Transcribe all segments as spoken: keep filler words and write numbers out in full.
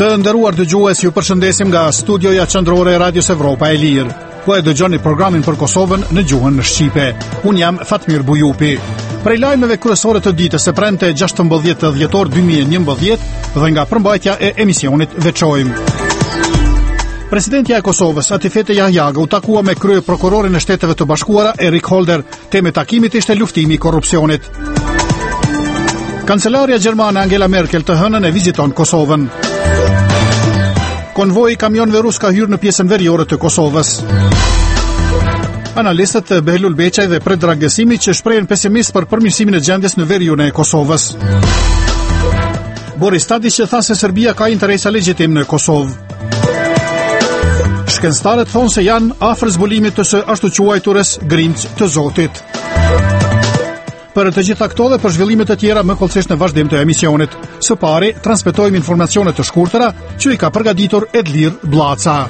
Të nderuar dëgjues, ju përshëndesim nga studioja qendrore e Radios Evropa e Lirë. Po e dëgjoni programin për Kosovën në gjuhën shqipe. Unë jam Fatmir Bujupi. Prej lajmeve kryesore të ditës së premte gjashtëmbëdhjetë dhjetor dy mijë e njëmbëdhjetë dhe nga përmbajtja e emisionit veçojmë. Presidentja e Kosovës, Atifete Jahjaga, u takua me krye prokurorin e Shteteve të Bashkuara, Erik Holder. Tema e takimit ishte luftimi i korrupsionit. Kancelaria gjermane Angela Merkel të hënën e viziton Kosovën. Konvoji kamionëve rus ka hyrë në pjesën veriore të Kosovës. Analistët Behlul Beqaj dhe Predrag Gesimi që shprehen pesimist për përmirësimin e gjendjes në veriun e Kosovës. Boris Tadić që tha se Serbia ka interesa legjitim në Kosovë. Shkencëtarët thonë se janë afër zbulimit të së ashtu quajturës grimcë të Zotit. Për të gjitha këto dhe për zhvillime të tjera më kollësisht në vazhdim të emisionit. Së pari, transmetojmë informacione të shkurtëra që i ka përgatitur Edlir Blaca.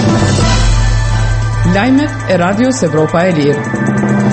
Lajmet e Radios Evropa e Lirë.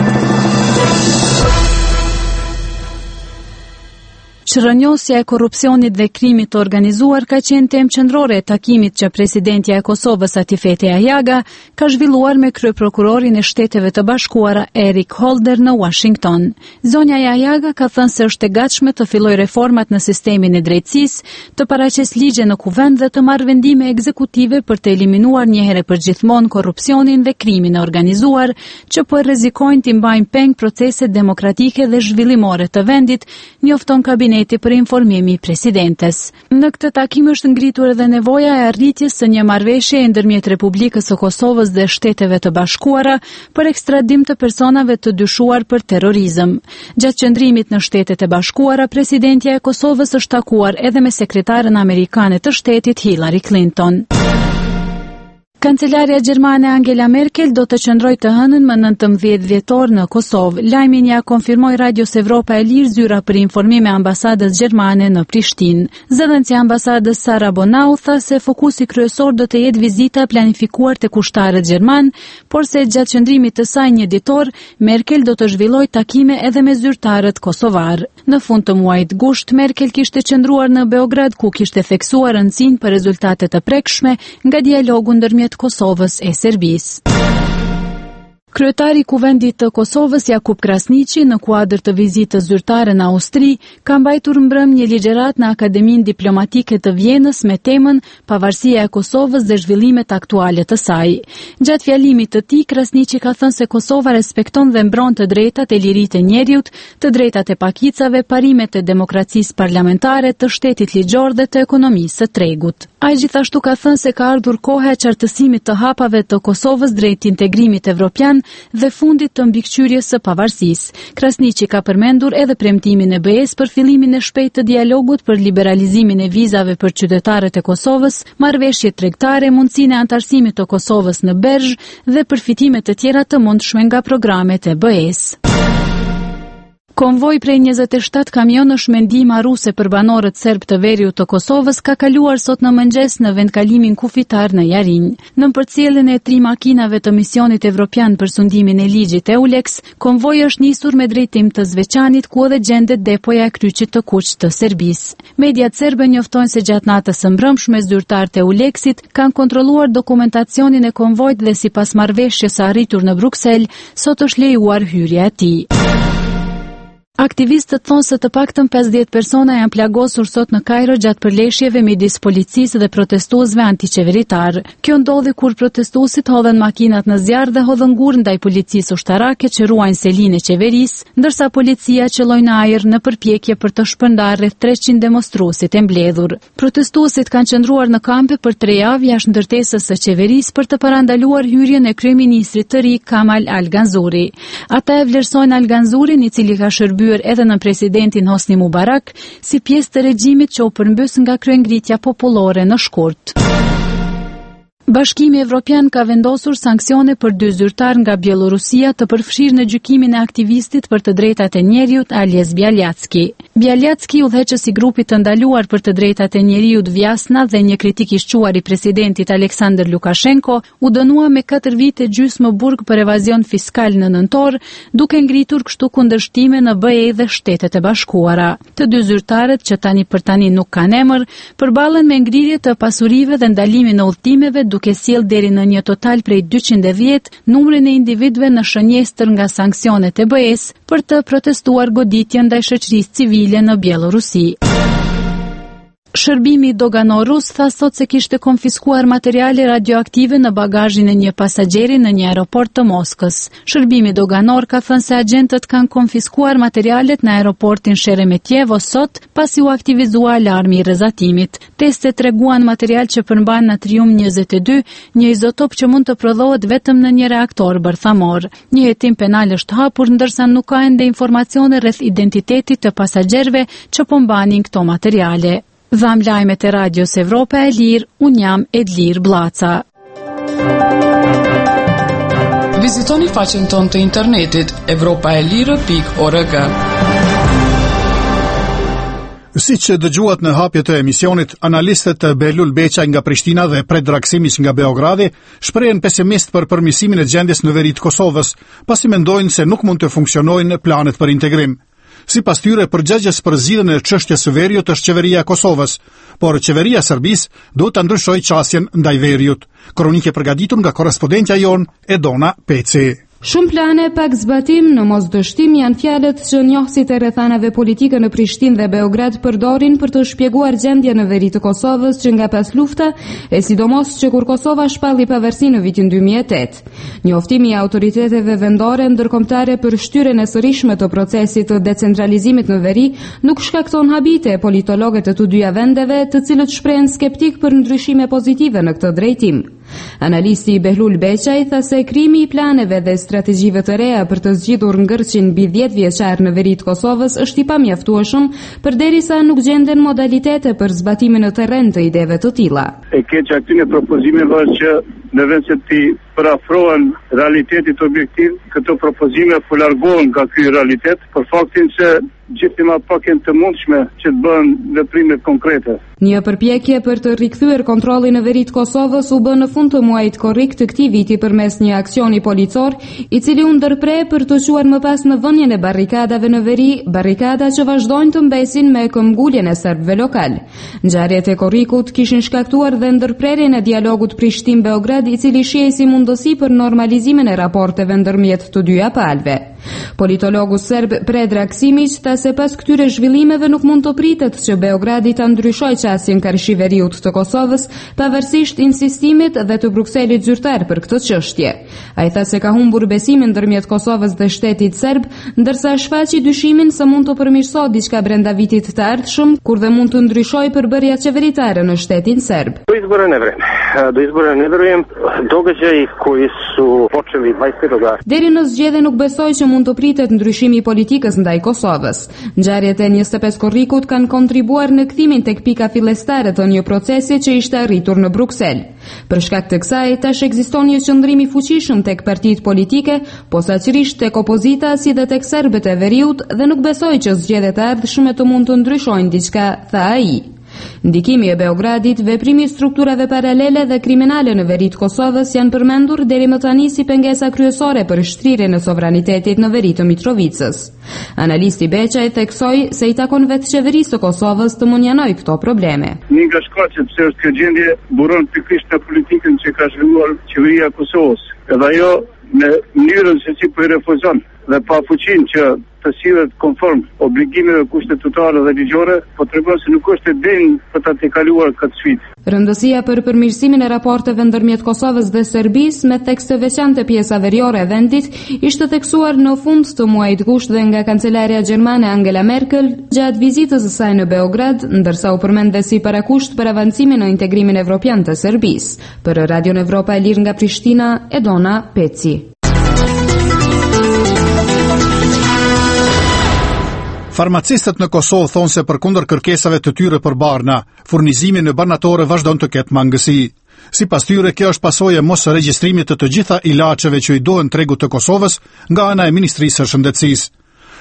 Shërënjosja e korrupsionit dhe krimit të organizuar ka qenë temë qendrore e takimit që presidentja e Kosovës Atifete Jahjaga ka zhvilluar me kryeprokurorin e Shteteve të Bashkuara Erik Holder në Washington. Zonja Jahjaga ka thënë se është e gatshme të fillojë reformat në sistemin e drejtësisë, të paraqesë ligje në kuvend dhe të marrë vendime ekzekutive për të eliminuar një herë përgjithmonë korrupsionin dhe krimin e organizuar, që po rrezikojnë të mbajnë peng proceset demokratike dhe zhvillimore të vendit, njofton kabineti për informimi i presidentes. Në këtë takim është ngritur edhe nevoja e arritjes së një marrëveshje ndërmjet Republikës së Kosovës dhe Shteteve të Bashkuara për ekstradim të personave të dyshuar për terrorizëm. Gjatë qëndrimit në Shtetet e Bashkuara, presidentja e Kosovës është takuar edhe me sekretaren amerikane të shtetit Hillary Clinton. Kancelaria gjermane Angela Merkel do të qëndrojë të hënën më nëntëmbëdhjetë dhjetor në Kosovë. Lajmin ja konfirmoi Radios Evropa e Lirë zyra për informime ambasadës gjermane në Prishtinë. Zëdhënësi e ambasadës Sara Bonau tha se fokusi kryesor do të jetë vizita planifikuar te kushtarët gjerman, por se gjatë qëndrimit të saj një ditor, Merkel do të zhvillojë takime edhe me zyrtarët kosovar. Në fund të muajit gusht, Merkel kishte qëndruar në Beograd ku kishte theksuar rëndësinë për rezultate të prekshme nga dialogu ndërmjet Kosovës e Serbisë. Kryetari i Kuvendit të Kosovës Jakub Krasniqi në kuadër të vizitës zyrtare në Austri ka mbajtur mbrëm një ligjëratë në Akademinë Diplomatike të Vjenës me temën Pavarësia e Kosovës dhe zhvillimet aktuale të saj. Gjatë fjalimit të tij, Krasniqi ka thënë se Kosova respekton dhe mbron të drejtat e liritë e njerëzit, të drejtat e pakicave, parimet e demokracisë parlamentare, të shtetit ligjor dhe të ekonomisë së tregut. Ai gjithashtu ka thënë se ka ardhur koha e qartësimit të hapave të Kosovës drejt integrimit evropian dhe fundit të mbikëqyrjes së pavarësisë. Krasniqi ka përmendur edhe premtimin e B E S për fillimin e shpejtë të dialogut për liberalizimin e vizave për qytetarët e Kosovës, marrëveshje tregtare, mundësinë e antarësimit të Kosovës në Bergj dhe përfitime të tjera të mundshme nga programet e B E S. Konvoj prej njëzet e shtatë kamionësh me ndihmë ruse për banorët serb të veriut të Kosovës ka kaluar sot në mëngjes në vendkalimin kufitar në Jarinj. Në përcjelljen e tri makinave të misionit evropian për sundimin e ligjit EULEX, konvoji është nisur me drejtim të Zveçanit ku edhe gjendet depoja e kryqit të Kuq të Serbisë. Mediat serbe njoftojnë se gjatë natës së mbrëmshme zyrtarët e EULEX-it kanë kontrolluar dokumentacionin e konvojit dhe sipas marrëveshjes së arritur në Bruksel, sot është lejuar hyrja e tij. Aktivistët thonë se të paktën pesëdhjetë persona janë plagosur sot në Kairo gjatë përleshjeve midis policisë dhe protestuesve antiqeveritar. Kjo ndodhi kur protestuesit hodhen makinat në zjarr dhe hodhën gur ndaj policisë ushtarake që ruajnë selinë e qeverisë, ndërsa policia qelloi në ajër në përpjekje për të shpërndarë rreth treqind demonstruesit e mbledhur. Protestuesit kanë qëndruar në kampe për tre javë jashtë ndërtesës së qeverisë për të parandaluar hyrjen e kryeministrit të ri Kamal Al Ganzuri. Ata e vlerësojnë Al Ganzurin, i cili ka shërbyer edhe në presidentin Hosni Mubarak, si pjesë të regjimit që u përmbys nga kryengritja popullore në shkurt. Bashkimi Evropian ka vendosur sanksione për dy zyrtar nga Bielorusia të përfshirë në gjykimin e aktivistit për të drejtat e njerëzit Ales Bialjacki. Bialjatski, udhëheqësi i grupit të ndaluar për të drejtat e njeriut Vjasna dhe një kritik i shquar i presidentit Aleksandr Lukashenko, u dënua me katër vite gjysmë burg për evazion fiskal në nëntor, duke ngritur kështu kundërshtime në B E dhe Shtetet e Bashkuara. Të dy zyrtarët, që tani për tani nuk kanë emër, përballen me ngrirje të pasurive dhe ndalimin e udhëtimeve, duke sjell deri në një total prej dyqind e dhjetë numrin e individëve në shënjestër nga sanksionet e B E-s për të protestuar goditjen ndaj shoqërisë civile në Bielorusi. Shërbimi doganor rus tha sot se kishte konfiskuar materiale radioaktive në bagazhin e një pasagjeri në një aeroport të Moskës. Shërbimi doganor ka thënë se agentët kanë konfiskuar materialet në aeroportin Sheremetyevo sot, pasi u aktivizua alarmi i rrezatimit. Testet treguan material që përmban natrium njëzet e dy, një izotop që mund të prodhohet vetëm në një reaktor bërthamor. Një hetim penal është hapur, ndërsa nuk ka ende informacione rreth identitetit të pasagerëve që po mbanin këto materiale. Dham lajmet e Radios Evropa e Lirë, unë jam Edlir Blaca. Vizitoni faqen tonë të internetit evropaelire pikë org. Si që dëgjuat në hapje të emisionit, analistët Behlul Beqaj nga Prishtina dhe Predrag Simic nga Beogradi shprehen pesimist për përmirësimin e gjendjes në veri të Kosovës, pasi mendojnë se nuk mund të funksionojnë planet për integrim. Sipas tyre, përgjegjës për zgjidhjen e çështjes së veriut është qeveria e Kosovës, por qeveria e Serbisë duhet ta ndryshojë qasjen ndaj veriut. Kronike përgatitur nga korrespondentja jon Edona Peci. Shumë plane, pak zbatim, në mos dështim janë fjalët që njohësit e rrethanave politike në Prishtinë dhe Beograd përdorin për të shpjeguar gjendjen në veri të Kosovës që nga pas lufta, e sidomos që kur Kosova shpalli pavarësi në vitin dy mijë e tetë. Njoftimi i autoriteteve vendore ndërkombëtare për shtyrjen e sërishme të procesit të decentralizimit në veri nuk shkakton habite e politologët të të dyja vendeve, të cilët shprehen skeptik për ndryshime pozitive në këtë drejtim. Analisti Behlul Beqaj tha se krimi i planeve dhe strategjive të reja për të zgjidhur ngërçin mbi dhjetë vjeçar në veri të Kosovës është i pamjaftueshëm, përderisa nuk gjenden modalitete për zbatimin në terren të ideve të tilla. E keq këtyre propozimeve është që në vend se ti parafrohen realitetit objektiv, këto propozime po largohen nga ky realitet për faktin se gjithë më pak janë të mundshme që të bëhen veprime konkrete. Një përpjekje për të rikthyer kontrollin në veri të Kosovës u bë në fund të muajit korrik të këtij viti përmes një aksioni policor, i cili u ndërpre për të quar më pas në vënien e barrikadave në veri, barrikada që vazhdojnë të mbesin me këmbguljen e serbëve lokal. Ngjarjet e korrikut kishin shkaktuar dhe ndërprerjen e dialogut Prishtinë-Beograd, i cili shihej si mundësi për normalizimin e raporteve ndërmjet të dyja palëve. Politologu serb Predrag Simic tha se pas këtyre zhvillimeve nuk mund të pritet që Beogradi ta ndryshojë qasjen karshiveriut të Kosovës, pavarësisht insistimit dhe të Brukselit zyrtar për këtë çështje. Ai tha se ka humbur besimin ndërmjet Kosovës dhe shtetit serb, ndërsa shfaqi dyshimin se mund të përmirësohet diçka brenda vitit të ardhshëm, kur dhe mund të ndryshojë përbërja qeveritare në shtetin serb. Do izbora ne vreme. Do izbora ne vjerujem. Događaji koji su počeli dvadeset petoga. Deri në zgjedhje nuk besoj që mund të pritet ndryshimi i politikës ndaj Kosovës. Ngjarjet e njëzet e pesë korrikut kanë kontribuar në kthimin tek pika fillestare të një procesi që ishte arritur në Bruksel. Për shkak të kësaj, tash ekziston një qëndrim i fuqishëm tek partitë politike, posaçërisht tek opozita si dhe tek serbët e veriut, dhe nuk besoj që zgjedhjet e ardhshme të mund të ndryshojnë diçka, tha ai. Ndikimi e Beogradit, veprimi i strukturave paralele dhe kriminale në veri të Kosovës janë përmendur deri më tani si pengesa kryesore për shtrirjen e sovranitetit në veri të Mitrovicës. Analisti Beqaj theksoi se i takon vetë qeverisë të Kosovës të munjanojë këto probleme. Një nga shkaqet pse është kjo gjendje buron pikërisht në politikën që ka zhvilluar qeveria e Kosovës. Edhe ajo në mënyrën se si po i refuzon dhe pa fuqinë që të sillet konform obligimeve kushtetutare dhe ligjore, po tregon se nuk është e denjë për ta tejkaluar këtë sfidë. Rëndësia për përmirësimin e raporteve ndërmjet Kosovës dhe Serbisë me tekste veçantë pjesa veriore e vendit ishte theksuar në fund të muajit gusht dhe nga kancelaria gjermane Angela Merkel gjatë vizitës së saj në Beograd, ndërsa u përmend dhe si parakusht për avancimin në integrimin evropian të Serbisë. Për Radion Evropa e Lirë nga Prishtina, Edona Peci. Farmacistët në Kosovë thonë se përkundër kërkesave të tyre për barna, furnizimi në banatore vazhdon të ketë mangësi. Sipas tyre, kjo është pasojë e mos regjistrimit të të gjitha ilaçeve që i duhen tregut të Kosovës nga ana e Ministrisë së Shëndetësisë.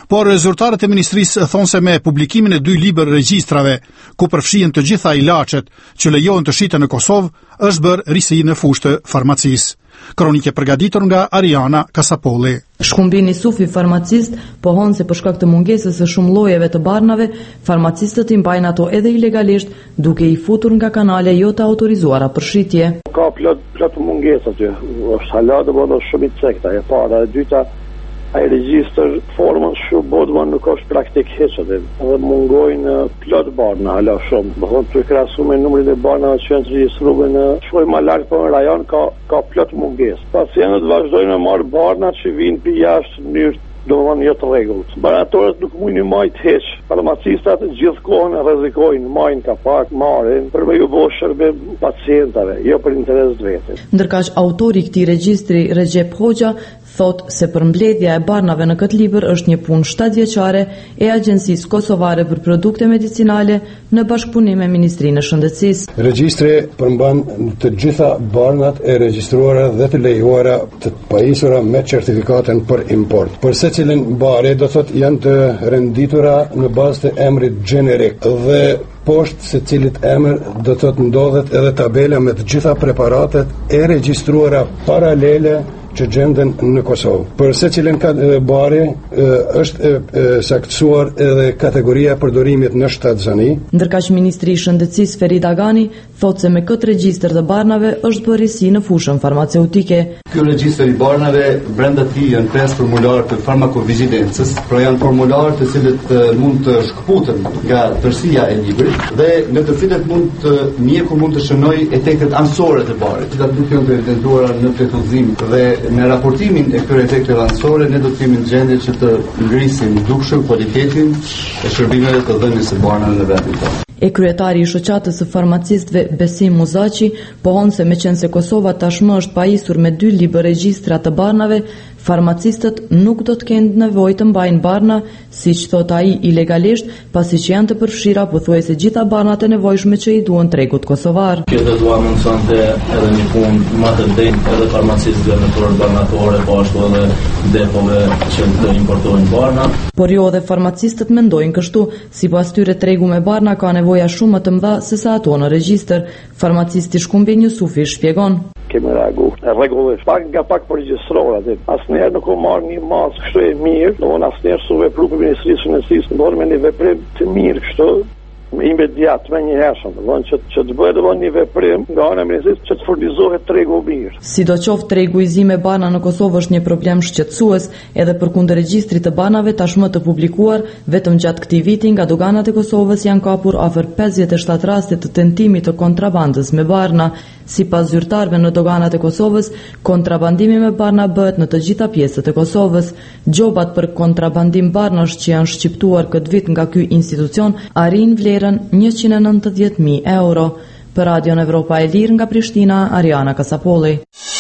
por zyrtarët e ministrisë thonë se me publikimin e dy libër regjistrave, ku përfshihen të gjitha ilaçet që lejohen të shiten në Kosovë, është bërë risi në fushë të farmacisë. Kronike përgatitur nga Ariana Kasapolli. Shkumbini Sufi, farmacist, pohon se për shkak të mungesës së shumë llojeve të barnave, farmacistët i mbajnë ato edhe ilegalisht, duke i futur nga kanale jo të autorizuara për shitje. Ka plot plot mungesë aty. Është hala do bëhet shumë i cekta. E para, e dyta, ai regjistër formën shumë bodman nuk është praktik hiç atë. Edhe mungojnë plot barna hala shumë. Do thonë të krahasu me numrin e barnave që janë regjistruar në shkoj më lart po në rajon ka ka plot mungesë. Pacientët vazhdojnë të marrë barna që vinë pi jashtë në mënyrë domethënë jo të rregullt. Baratorët nuk mundin majt hiç. Farmacistat gjithkohën rrezikojnë, majnë kapak, marrin për me ju bërë shërbim pacientave, jo për interes të vetë. Ndërkaq autori i këtij regjistri, Recep Hoxha, thot se përmbledhja e barnave në këtë libër është një punë shtatëvjeçare e Agjencisë Kosovare për Produkte Medicinale në bashkëpunim me Ministrinë e Shëndetësisë. Regjistri përmban të gjitha barnat e regjistruara dhe të lejuara të pajisura me certifikatën për import. Për secilin bare do thot janë të renditura në bazë të emrit gjenerik dhe poshtë se cilit emër do të të ndodhet edhe tabela me të gjitha preparatet e regjistruara paralele që gjenden në Kosovë. Për secilin bare është saktësuar edhe kategoria e përdorimit në shtatzani. Ndërkaq Ministri i Shëndetësisë Ferit Agani thotë se me këtë regjistër të barnave është bërë risi në fushën farmaceutike. Ky regjistër i barnave brenda tij janë pesë formularë të farmakovigilencës, pra janë formularë të cilët mund të shkëputen nga tërësia e librit dhe në të cilët mund të mjeku mund të shënojë etekët anësore të barit, që duke janë të evidentuara në plotësim dhe në raportimin e këtyre efekteve anësore ne do të kemi gjendje që të ngrisim dukshëm cilëtetin e shërbimeve të dhënies së barnave në vendin tonë. E kryetari i shoqatës së farmacistëve Besim Muzaçi pohon se meqense Kosova tashmë është pajisur me dy libër regjistra të barnave, farmacistët nuk do të kenë nevojë të mbajnë barna, siç thot ai ilegalisht, pasi që janë të përfshira pothuajse gjitha barnat e nevojshme që i duan tregut kosovar. Kjo do të mundsonte edhe një punë më të drejtë edhe farmacistëve në torë barnatore, po ashtu edhe depove që të importojnë barna. Por jo edhe farmacistët mendojnë kështu, sipas tyre tregu me barna ka nevoja shumë më të mëdha se sa ato në regjistër. Farmacisti Shkumbin Jusufi shpjegon. Kemi reagu rregullisht, pak nga pak përregjistrora atë. Asnjëherë nuk u marr një masë kështu e mirë, domthonë asnjëherë su vepru për Ministrinë e Shëndetësisë, domthonë me një veprim të mirë kështu, me imediat, me një hershëm, domthonë që që të bëhet domthonë një veprim nga ana e Ministrisë që të furnizohet tregu mirë. Sidoqoftë tregu i zi me barna në Kosovë është një problem shqetësues, edhe përkundër regjistrit të banave tashmë të publikuar, vetëm gjatë këtij viti nga doganat e Kosovës janë kapur afër pesëdhjetë e shtatë raste të tentimit të kontrabandës me barna. Sipas zyrtarëve në doganat e Kosovës, kontrabandimi me barna bëhet në të gjitha pjesët e Kosovës. Gjobat për kontrabandim barnash që janë shqiptuar këtë vit nga ky institucion arrin vlerën njëqind e nëntëdhjetë mijë euro. Për Radion Evropa e Lirë nga Prishtina, Ariana Kasapolli.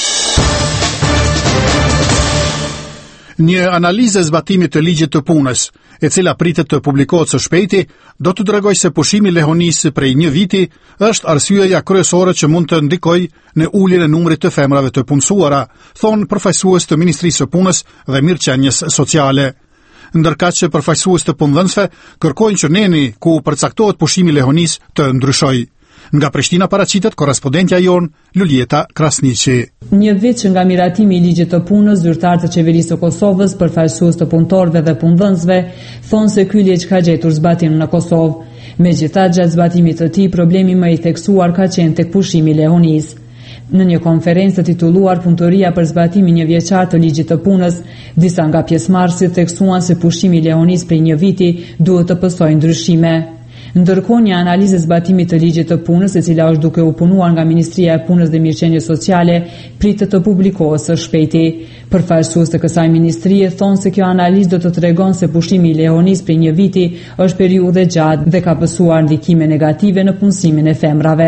Një analizë e zbatimit të ligjit të punës, e cila pritet të publikohet së shpejti, do të tregoj se pushimi lehonisë prej një viti është arsyeja kryesore që mund të ndikojë në uljen e numrit të femrave të punësuara, thon përfaqësues të Ministrisë së Punës dhe Mirëqenies Sociale. Ndërkaq që përfaqësues të punëdhënësve kërkojnë që neni ku përcaktohet pushimi lehonisë të ndryshojë. Nga Prishtina paraqitet korrespondentja jon Lulieta Krasniqi. Një vit që nga miratimi i ligjit të punës, zyrtarët e qeverisë së Kosovës, përfaqësues të punëtorëve dhe punëdhënësve, thonë se ky ligj ka gjetur zbatim në Kosovë. Megjithatë, gjatë zbatimit të tij, problemi më i theksuar ka qenë tek pushimi lehonisë. Në një konferencë titulluar Punëtoria për zbatimin një vjeçar të ligjit të punës, disa nga pjesëmarrësit theksuan se pushimi lehonisë prej një viti duhet të pësojë ndryshime. Ndërkohë, një analizë e zbatimit të ligjit të punës, e cila është duke u punuar nga Ministria e Punës dhe Mirëqenies Sociale, pritet të publikohet së shpejti. Përfaqësues të kësaj ministrie thonë se kjo analizë do të tregon se pushimi i lehonisë prej një viti është periudhë gjatë dhe ka pësuar ndikime negative në punësimin e femrave.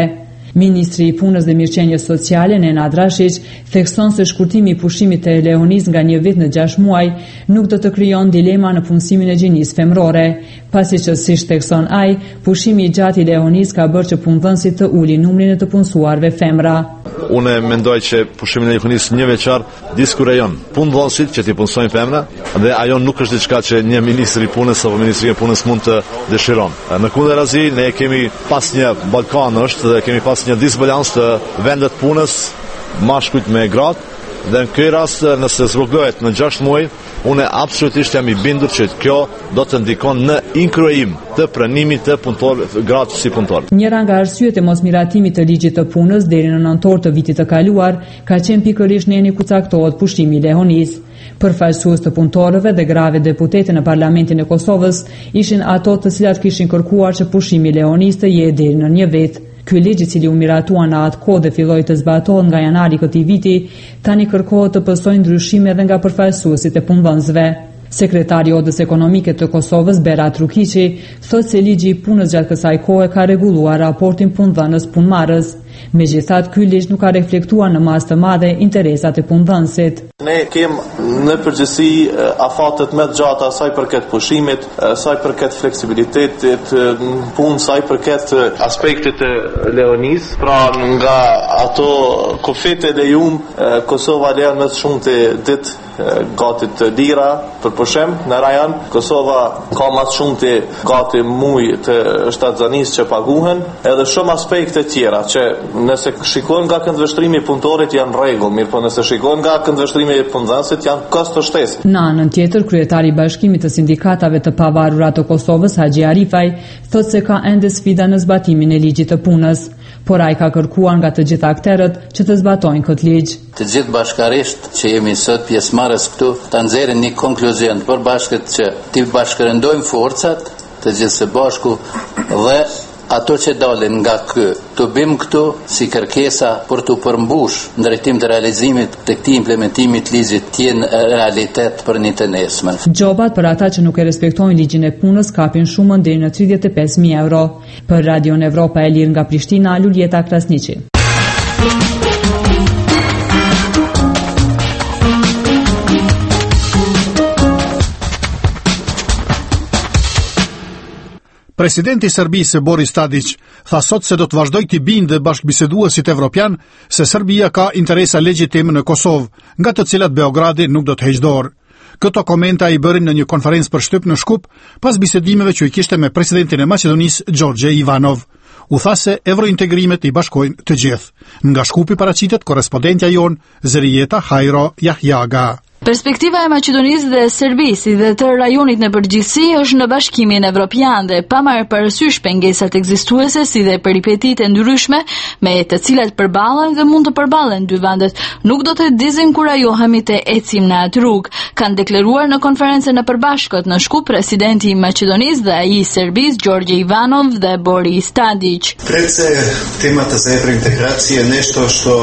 Ministri i Punës dhe Mirëqenies Sociale Nena Drashić thekson se shkurtimi i pushimit të Leonis nga një vit në gjashtë muaj nuk do të krijon dilema në punësimin e gjinisë femërore, pasi që siç thekson ai, pushimi i gjatë i Leonis ka bërë që punëdhënësit të ulin numrin e të punësuarve femra. Unë mendoj që pushimi i Leonis një veçar diskurejon punëdhënësit që ti punësojnë femra dhe ajo nuk është diçka që një ministri i punës apo ministri i punës mund të dëshiron. Në kundërzi ne kemi pas një Ballkan është dhe kemi pas një disbalans të vendet punës mashkujt me gratë dhe në këtë rast nëse zhvillohet në gjashtë muaj, unë absolutisht jam i bindur që kjo do të ndikon në inkryim të pranimit të punëtorëve gratë si punëtor. Njëra nga arsyet e mosmiratimit të ligjit të punës deri në nëntor të vitit të kaluar ka qenë pikërisht neni ku caktohet pushimi i Leonis. Përfaqësues të punëtorëve dhe grave deputete në Parlamentin e Kosovës ishin ato të cilat kishin kërkuar që pushimi i Leonis të jetë deri në një vit. Ky ligj i cili u miratua në atë kohë dhe filloi të zbatohet nga janari këtij viti, tani kërkohet të pësojë ndryshime edhe nga përfaqësuesit e punëdhënësve. Sekretari i Odës Ekonomike të Kosovës, Berat Rukiqi, thotë se ligji i punës gjatë kësaj kohe ka rregulluar raportin punëdhënës-punëmarrës. Megjithatë, ky ligj nuk ka reflektuar në masë të madhe interesat e punëdhënësit. Ne kemë në përgjithësi afatet më të gjata sa i përket pushimit, sa i përket fleksibilitetit punë, sa i përket aspektit të Leonis, pra nga ato kufete lejum Kosova lejon më shumë të ditë gati të dira për pushim në rajon. Kosova ka më shumë të gati muj të shtatzanisë që paguhen, edhe shumë aspekte tjera që nëse shikojnë nga këndvështrimi i punëtorit janë rregull, mirë po nëse shikojnë nga këndvështrimi i punëdhënësit janë kosto shtesë. Në anën tjetër, kryetari i Bashkimit të Sindikatave të Pavarura të Kosovës, Haxhi Arifaj, thotë se ka ende sfida në zbatimin e ligjit të punës, por ai ka kërkuar nga të gjithë akterët që të zbatojnë këtë ligj. Të gjithë bashkarisht që jemi sot pjesëmarrës këtu, ta nxjerrin një konkluzion të përbashkët që të bashkërendojmë forcat të gjithë së bashku dhe ato që dalin nga kë të bim këtu si kërkesa për të përmbush në drejtim të realizimit të këtij implementimi të ligjit të jenë realitet për një të nesërmen. Gjobat për ata që nuk e respektojnë ligjin e punës kapin shumën deri në tridhjetë e pesë mijë euro. Për Radion Evropa e Lirë nga Prishtina, Luljeta Krasniqi. Presidenti i Serbisë Boris Tadić tha sot se do të vazhdojë të bindë bashkëbiseduesit evropian se Serbia ka interesa legjitime në Kosovë, nga të cilat Beogradi nuk do të heqë dorë. Këto komenta i bërin në një konferencë për shtyp në Shkup pas bisedimeve që i kishte me presidentin e Maqedonisë Gjorgje Ivanov. U tha se evrointegrimet i bashkojnë të gjithë. Nga Shkupi paraqitet korrespondentja jon Zerieta Hajro Jahjaga. Perspektiva e Maqedonisë dhe Serbisë dhe të rajonit në përgjithësi është në Bashkimin Evropian dhe pa marrë parasysh pengesat ekzistuese si dhe peripetitë ndryshme me të cilat përballen dhe mund të përballen dy vendet, nuk do të dizinkurajohemi të ecim në atë rrugë, kanë deklaruar në konferencën e përbashkët në Shkup presidenti i Maqedonisë dhe ai i Serbisë Gjorgje Ivanov dhe Boris Tadić. Предце темата за евроинтеграција е нешто што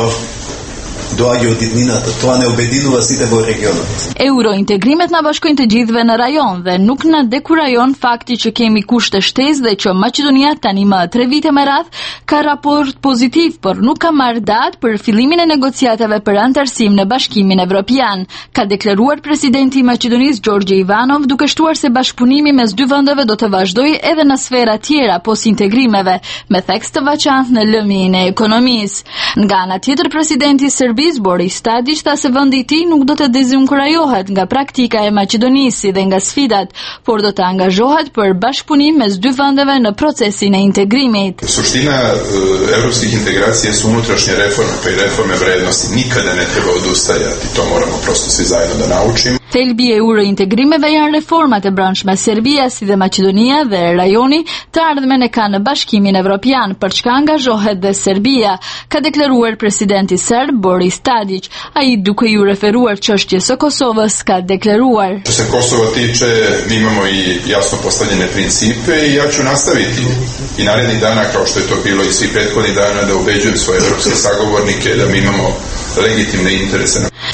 doajo ditninat, to ne obedinува сите во регионот. Eurointegrimet na bashkojnë të gjithëve në rajon dhe nuk na dekurajon fakti që kemi kushte shtesë dhe që Maqedonia tani më tre vite me radh ka raport pozitiv, por nuk ka marrë datë për fillimin e negociatave për antarësim në Bashkimin Evropian, ka deklaruar presidenti i Maqedonisë Gjorgje Ivanov, duke shtuar se bashkëpunimi mes dy vendeve do të vazhdojë edhe në sfera tjera pos integrimeve, me theks të veçantë në lëmin e ekonomisë. Nga ana tjetër, presidenti i Serbisë Boris Tadić tha se vendi i tij nuk do të dezinkurajohet nga praktika e Maqedonisë dhe nga sfidat, por do të angazhohet për bashkëpunim mes dy vendeve në procesin e integrimit. Suština evropskih integracija su unutrašnje reforme, pa i reforme vrednosti. Nikada ne treba odustajati, to moramo prosto svi zajedno da naučimo. Thelbi e eurointegrimeve janë reformat e brendshme. Serbia si dhe Maqedonia dhe rajoni të ardhmen e kanë në Bashkimin Evropian, për çka angazhohet dhe Serbia, ka deklaruar presidenti serb Boris Tadić. Ai duke ju referuar çështjes së Kosovës ka deklaruar: Što se Kosova tiče, mi imamo i jasno postavljene principe i ja ću nastaviti i narednih dana, kao što je to bilo i svi prethodnih dana, da ubeđujem svoje evropske sagovornike da mi imamo legitimne interese.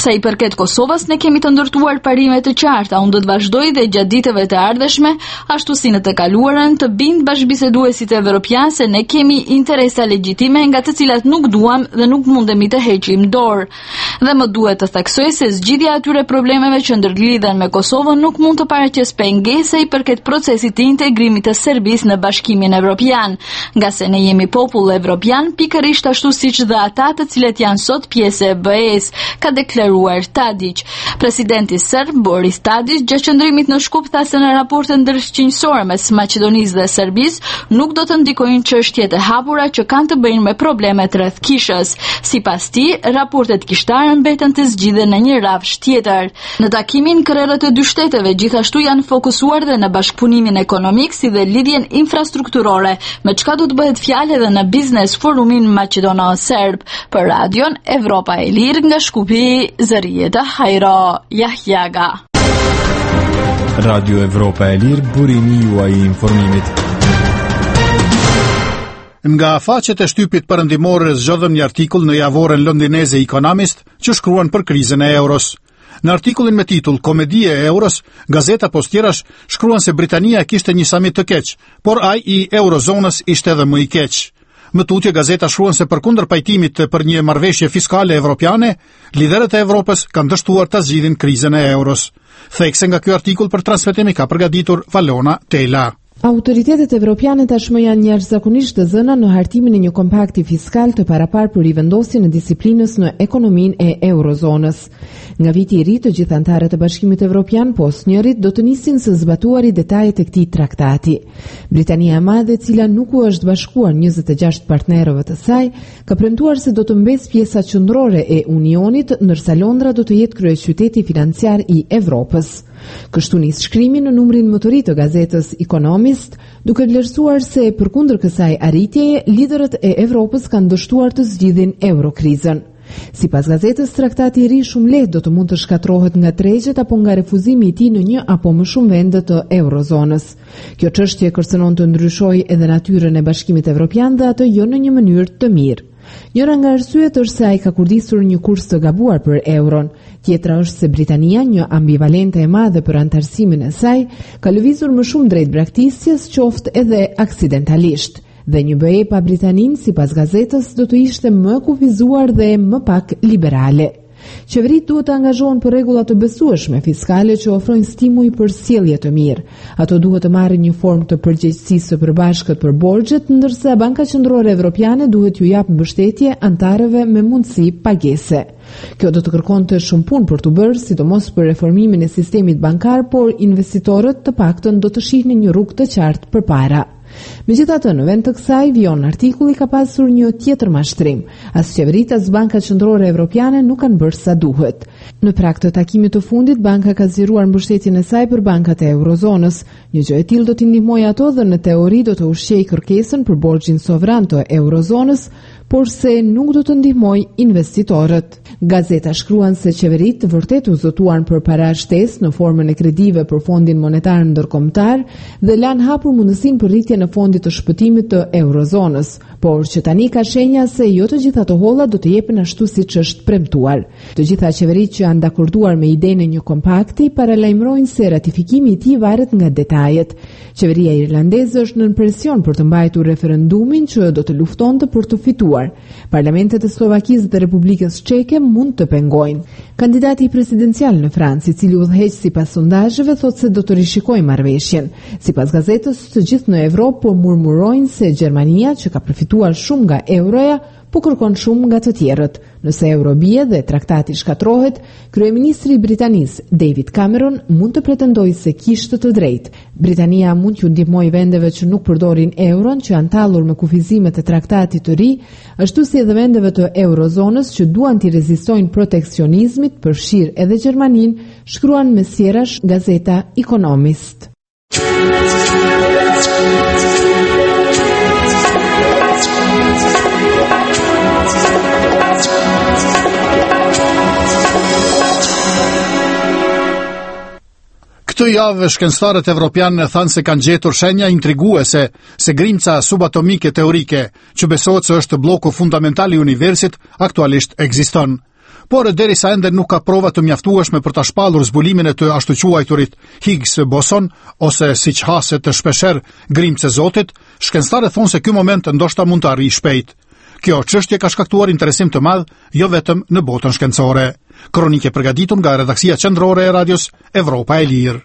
Sa i përket Kosovës, ne kemi të ndërtuar parime të qarta. Unë do të vazhdoj dhe gjatë ditëve të ardhshme, ashtu si në të kaluarën, të bind bashkëbiseduesit evropian se ne kemi interesa legjitime nga të cilat nuk duam dhe nuk mundemi të heqim dorë. Dhe më duhet të theksoj se zgjidhja e atyre problemeve që ndërlidhen me Kosovën nuk mund të paraqes pengese i përket procesit të integrimit të Serbisë në Bashkimin Evropian, nga se ne jemi popull evropian pikërisht ashtu siç dhe ata të cilët janë sot pjesë e B E-s, ka deklaruar Tadić. Presidenti serb Boris Tadić gjatë qëndrimit në Shkup tha se në raportet ndërshëqinjësore mes Maqedonisë dhe Serbisë nuk do të ndikojnë çështjet e hapura që kanë të bëjnë me problemet rreth kishës. Sipas tij, raportet kishtare mbeten të zgjidhen në një rafsh tjetër. Në takimin, krerët e dy shteteve gjithashtu janë fokusuar dhe në bashkëpunimin ekonomik si dhe lidhjen infrastrukturore, me çka do të bëhet fjalë edhe në Business Forumin Maqedono-Serb. Për Radion Evropa e Lirë nga Shkupi, Zërieta Hajro Jahjaga. Radio Evropa e Lirë, burimi juaj i informimit. Nga faqet e shtypit perëndimor zgjodhëm një artikull në javorën londineze Economist që shkruan për krizën e euros. Në artikullin me titull Komedia e euros, gazeta postjerash shkruan se Britania kishte një samit të keq, por ai i eurozonës ishte edhe më i keq. Më tutje gazeta shkruan se përkundër pajtimit për një marrëveshje fiskale evropiane, liderët e Evropës kanë dështuar ta zgjidhin krizën e euros. Thekse nga ky artikull për transmetimi ka përgatitur Valona Tela. Autoritetet evropiane tashmë janë jashtëzakonisht të zëna në hartimin e një kompakti fiskal të parapar për rivendosjen e disiplinës në ekonominë e eurozonës. Nga viti i ri, të gjithë anëtarët e Bashkimit Evropian pos njërit do të nisin së zbatuari detajet e këtij traktati. Britania e Madhe, e cila nuk u është bashkuar njëzet e gjashtë partnerëve të saj, ka premtuar se do të mbes pjesa qendrore e Unionit, ndërsa Londra do të jetë kryeqyteti financiar i Evropës. Kështu nis shkrimi në numrin më të ri të gazetës Economist, duke vlerësuar se përkundër kësaj arritjeje, liderët e Evropës kanë dështuar të zgjidhin eurokrizën. Sipas gazetës, traktati i ri shumë lehtë do të mund të shkatrohet nga tregjet apo nga refuzimi i tij në një apo më shumë vende të eurozonës. Kjo çështje kërcënon të ndryshojë edhe natyrën e Bashkimit Evropian dhe atë jo në një mënyrë të mirë. Njëra nga arsyet është se ai ka kurdisur një kurs të gabuar për euron. Tjetra është se Britania, një ambivalente e madhe për antarësimin e saj, ka lëvizur më shumë drejt braktisjes, qoftë edhe aksidentalisht. Dhe një B E pa Britanin, sipas gazetës, do të ishte më kufizuar dhe më pak liberale. Qeveritë duhet të angazhohen për rregulla të besueshme fiskale që ofrojnë stimuj për sjellje të mirë. Ato duhet të marrin një formë të përgjegjësisë së përbashkët për borxhet, ndërsa Banka Qendrore Evropiane duhet ju jap mbështetje antarëve me mundësi pagese. Kjo do të kërkonte shumë punë për të bërë, sidomos për reformimin e sistemit bankar, por investitorët të paktën do të shihnin një rrugë të qartë përpara. Megjithatë, në vend të kësaj, vijon artikulli ka pasur një tjetër mashtrim. As qeveritë as Banka Qendrore Evropiane nuk kanë bërë sa duhet. Në prag të takimit të fundit, banka ka zgjeruar mbështetjen e saj për bankat e eurozonës. Një gjë e tillë do t'i ndihmojë ato dhe në teori do të ushqejë kërkesën për borxhin sovran të eurozonës, por se nuk do të ndihmojë investitorët. Gazeta shkruan se qeveritë vërtet u zotuan për para shtesë në formën e kredive për Fondin Monetar Ndërkombëtar dhe lanë hapur mundësinë për rritjen e fondit të shpëtimit të eurozonës, por që tani ka shenja se jo të gjitha të holla do të jepen ashtu siç është premtuar. Të gjitha qeveritë që janë dakorduar me idenë e një kompakti paralajmërojnë se ratifikimi i tij varet nga detajet. Qeveria irlandeze është nën presion për të mbajtur referendumin që do të luftonte për të fituar. Parlamentet e Slovakisë dhe Republikës Çeke mund të pengojnë. Kandidati presidencial në Francë, i cili udhëheq sipas sondazheve, thotë se do të rishikojë marrëveshjen. Sipas gazetës, të gjithë në Evropë po murmurojnë se Gjermania, që ka përfituar shumë nga euroja, po kërkon shumë nga të tjerët. Nëse euro bie dhe traktati shkatrohet, kryeministri i Britanisë, David Cameron, mund të pretendojë se kishte të drejtë. Britania mund t'ju ndihmojë vendeve që nuk përdorin euron, që janë tallur me kufizimet e traktatit të ri, ashtu si edhe vendeve të eurozonës që duan t'i rezistojnë proteksionizmit, përfshirë edhe Gjermaninë, shkruan me sjerash gazeta Economist. Këtë javë shkencëtarët evropianë thanë se kanë gjetur shenja intriguese se grimca subatomike teorike, që besohet se është bloku fundamental i universit, aktualisht ekziston. por derisa ende nuk ka prova të mjaftueshme për ta shpallur zbulimin e të ashtu quajturit Higgs-boson ose siç haset të shpesher grimcë e Zotit, shkencëtarët thonë se ky moment ndoshta mund të arrijë shpejt. Kjo çështje ka shkaktuar interesim të madh jo vetëm në botën shkencore. Kronike përgatitur nga redaksia qendrore e radios Evropa e Lirë.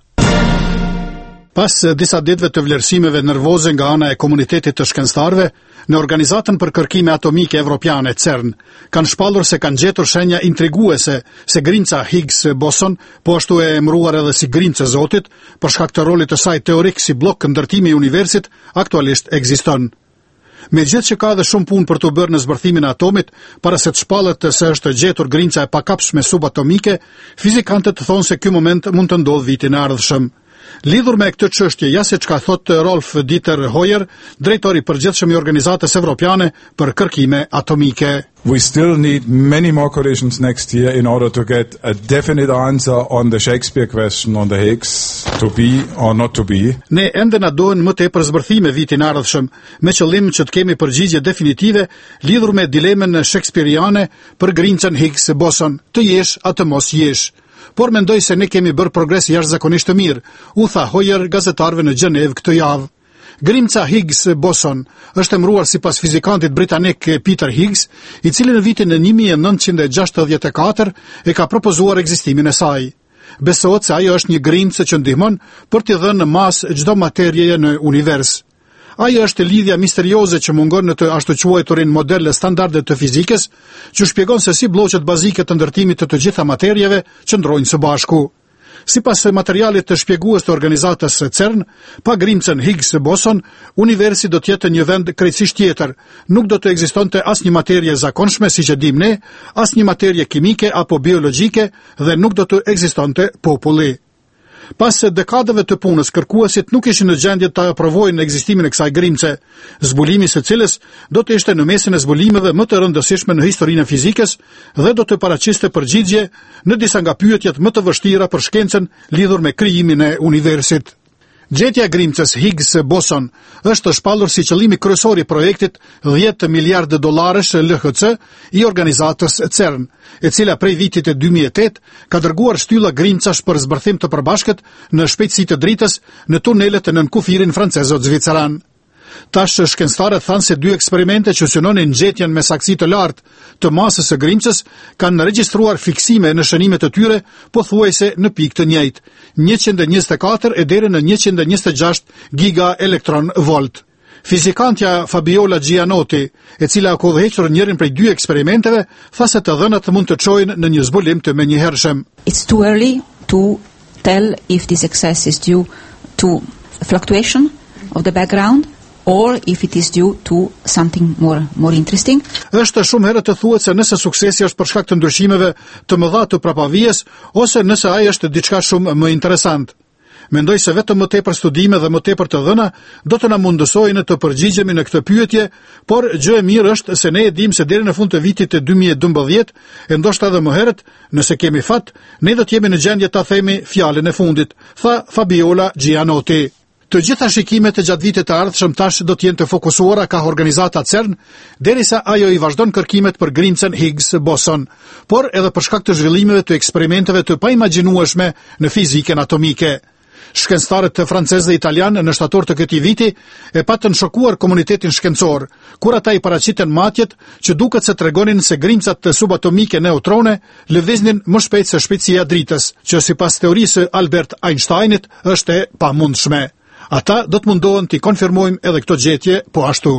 Pas disa ditëve të vlerësimeve nervoze nga ana e komunitetit të shkencëtarëve, në Organizatën për Kërkime Atomike Evropiane CERN, kanë shpallur se kanë gjetur shenja intriguese se grimca Higgs-boson, po ashtu e emëruar edhe si grimcë e Zotit, për shkak të rolit të saj teorik si blok ndërtimi i universit, aktualisht ekziston. Megjithëse që ka edhe shumë punë për të bërë në zbërthimin e atomit, para se të shpallet se është gjetur grimca e pakapshme subatomike, fizikantët thonë se ky moment mund të ndodhë vitin e ardhshëm. Lidhur me këtë çështje, ja se çka thot Rolf Dieter Hoyer, drejtori i përgjithshëm i Organizatës Evropiane për Kërkime Atomike. We still need many more collisions next year in order to get a definite answer on the Shakespeare question on the Higgs, to be or not to be. Ne ende na duhen më tepër zbërthime vitin e ardhshëm, me qëllim që të kemi përgjigje definitive lidhur me dilemën shakespeariane për grimcën Higgs-boson, të jesh atë mos jesh. Por mendoj se ne kemi bërë progres jashtëzakonisht të mirë, u tha Hoyer gazetarëve në Gjenevë këtë javë. Grimca Higgs-boson është emëruar sipas fizikantit britanik Peter Higgs, i cili në vitin e një mijë e nëntëqind e gjashtëdhjetë e katër e ka propozuar ekzistimin e saj. Besohet se ajo është një grimcë që ndihmon për t'i dhënë masë çdo materieje në univers. Ajo është lidhja misterioze që mungon në të ashtu quajturin modele standarde të fizikës, që shpjegon se si bloqet bazike të ndërtimit të të gjitha materieve qëndrojnë së bashku. Sipas materialit të shpjegues të organizatës CERN, pa grimcën Higgs-boson, universi do të jetë një vend krejtësisht tjetër. Nuk do të ekzistonte asnjë materie zakonshme, siç e dimë ne, asnjë materie kimike apo biologjike dhe nuk do të ekzistonte populli. Pas dekadave të punës, kërkuesit nuk ishin në gjendje të aprovojnë ekzistimin e kësaj grimce, zbulimi së cilës do të ishte në mesin e zbulimeve më të rëndësishme në historinë e fizikës dhe do të paraqiste përgjigje në disa nga pyetjet më të vështira për shkencën lidhur me krijimin e universit. Gjetja e grimcës Higgs-boson është shpallur si qëllimi kryesor i projektit dhjetë miliardë dollarësh L H C i organizatës CERN, e cila prej vitit e dy mijë e tetë ka dërguar shtylla grimcash për zbërthim të përbashkët në shpejtësi të dritës në tunelet e nën-kufirin francezo-zviceran. Tash shkencëtarët thanë se dy eksperimente që synonin gjetjen me saktësi të lartë të masës së grimcës kanë regjistruar fiksime në shënimet e tyre pothuajse në pikë të njëjtë, njëqind e njëzet e katër e deri në njëqind e njëzet e gjashtë giga elektron volt. Fizikantja Fabiola Gianotti, e cila ka udhëhequr njërin prej dy eksperimenteve, tha se të dhënat mund të çojnë në një zbulim të menjëhershëm. It's too early to tell if this excess is due to fluctuation of the background or if it is due to something more more interesting. Është shumë herë të thuhet se nëse suksesi është për shkak të ndryshimeve të mëdha të prapavijes ose nëse ai është diçka shumë më interesant. Mendoj se vetëm më tepër studime dhe më tepër të dhëna do të na mundësojnë të përgjigjemi në këtë pyetje, por gjë e mirë është se ne e dimë se deri në fund të vitit të dy mijë e dymbëdhjetë, e ndoshta edhe më herët, nëse kemi fat, ne do të jemi në gjendje ta themi fjalën e fundit, tha Fabiola Gianotti. Të gjitha shikimet e gjatë vitit të ardhshëm tash do të jenë të fokusuara ka organizata CERN, derisa ajo i vazhdon kërkimet për grimcën Higgs-boson, por edhe për shkak të zhvillimeve të eksperimenteve të paimagjinueshme në fizikën atomike. Shkencëtarët të francezë dhe italian në shtator të këtij viti e patën shokuar komunitetin shkencor, kur ata i paraqiten matjet që duket se tregonin se grimcat subatomike neutrone lëviznin më shpejt se shpejtësia e dritës, që sipas teorisë së Albert Einsteinit është e pamundshme. Ata do të mundohen t'i konfirmojmë edhe këto gjetje po ashtu.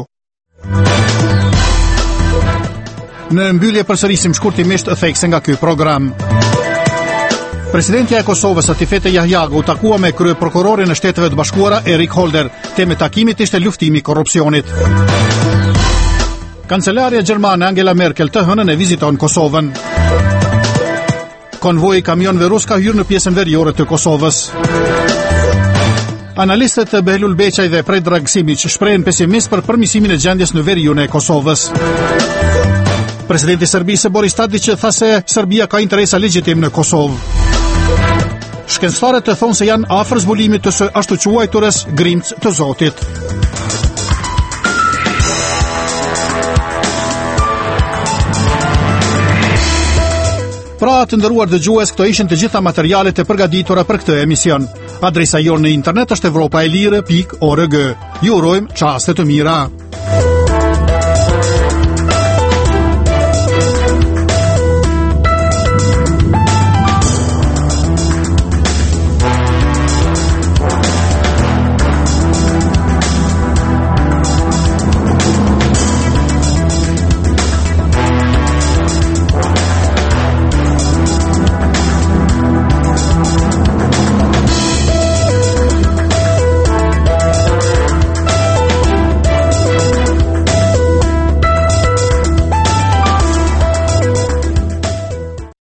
Në mbyllje përsërisim shkurtimisht thekse nga ky program. Presidentja e Kosovës Atifete Jahjaga u takua me kryeprokurorin e Shteteve të Bashkuara Erik Holder. Tema e takimit ishte luftimi i korrupsionit. Kancelaria gjermane Angela Merkel të hënën e viziton Kosovën. Konvoji kamionëve rus ka hyrë në pjesën veriore të Kosovës. Analistët Behlul Beqaj dhe Predrag Simic shprehen pesimist për përmirësimin e gjendjes në veriun e Kosovës. Presidenti i Serbisë Boris Tadić tha se Serbia ka interesa legjitim në Kosovë. Shkencëtarët thonë se janë afër zbulimit të së ashtu quajturës grimcë të Zotit. Pra të nderuar dëgjues, këto ishin të gjitha materialet e përgatitura për këtë emision. Adresa jonë në internet është evropaelire pikë org. Ju urojmë çaste të mira.